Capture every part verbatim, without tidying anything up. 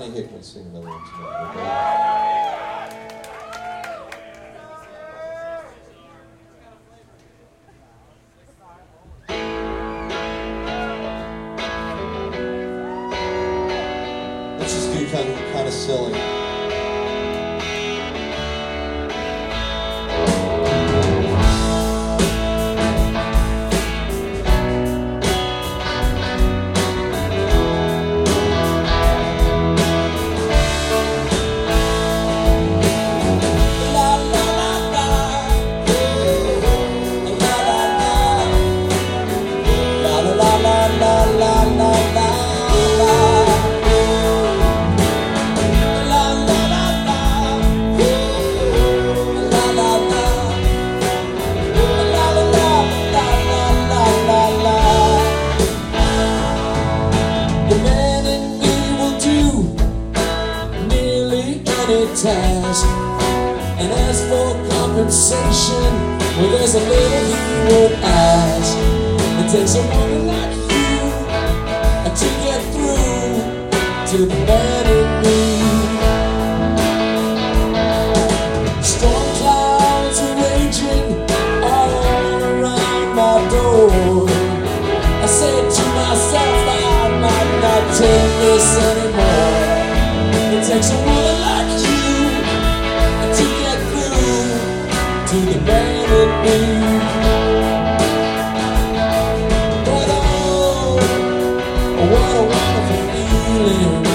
Johnny Hickman sing another one tonight, okay? Let's just do kind of, kind of silly. Task. And as for compensation, well, there's a little he won't ask. It takes a woman like you to get through to the man in me. Storm clouds are raging all around my door. I said to myself, I might not take this anymore. It takes a woman like you to the man in me. But oh, what a wonderful feeling,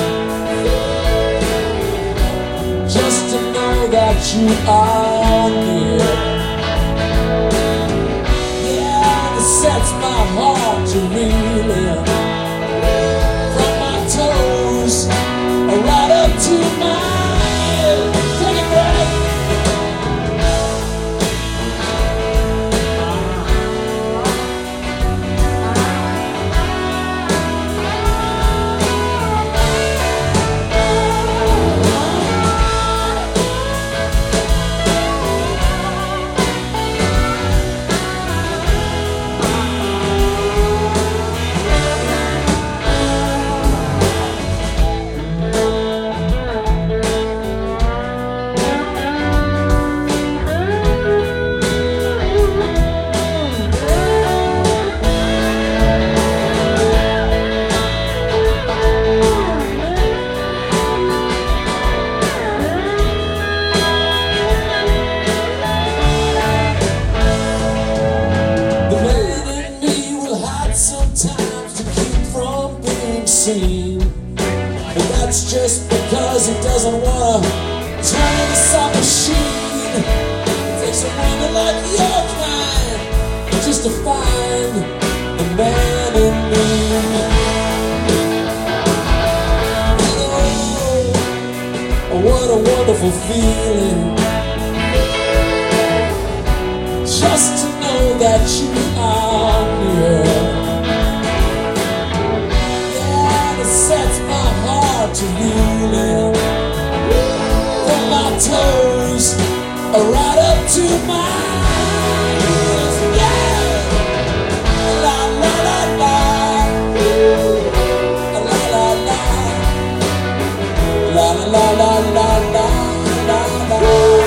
just to know that you are near. Yeah, it sets my heart to reeling, from my toes right up to my ear. Take a breath. Sometimes to keep from being seen, but that's just because he doesn't want to turn into some machine. It takes a woman like your kind just to find the man in me. Oh, what a wonderful feeling, just to know that you are near. Sets my heart to reeling, from my toes right up to my ears. Yeah, la la la la, la la la, la la la la la la la.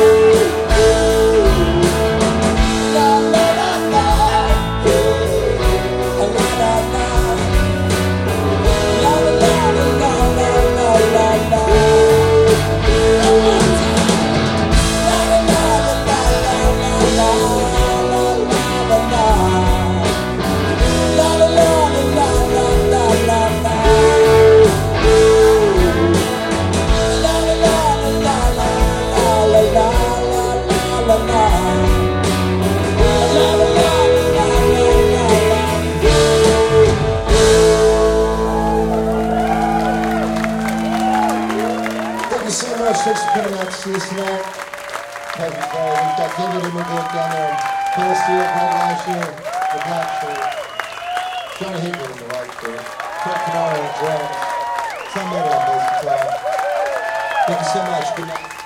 Thanks for coming out to see us tonight. Thank you, Paul. We've got David and McGill down there. Phil Steele played last year, the black shirt. Johnny Hickman in the white shirt. Craig Canaro on drums. Some other on bass guitar. Thank you so much. Good night.